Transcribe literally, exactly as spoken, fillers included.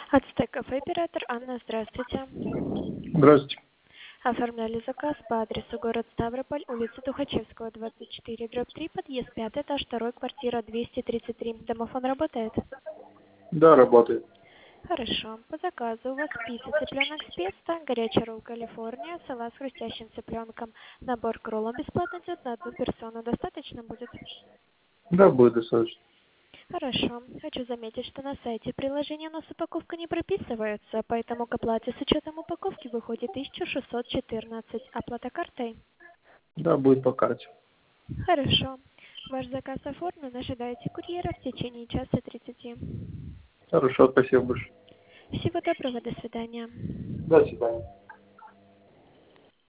Ацтек кафе, оператор Анна, здравствуйте. Здравствуйте. Оформляли заказ по адресу город Ставрополь, улица Тухачевского, двадцать четыре, дробь три, подъезд пятый, этаж второй, квартира двести тридцать три. Домофон работает? Да, работает. Хорошо. По заказу у вас пицца цыпленок с песто, горячая ролл Калифорния, салат с хрустящим цыпленком. Набор к роллам бесплатно идет на одну персону. Достаточно будет? Да, будет достаточно. Хорошо. Хочу заметить, что на сайте приложения у нас упаковка не прописывается, поэтому к оплате с учетом упаковки выходит тысяча шестьсот четырнадцать. Оплата картой? Да, будет по карте. Хорошо. Ваш заказ оформлен. Ожидайте курьера в течение часа тридцати. Хорошо, спасибо большое. Всего доброго. До свидания. До свидания.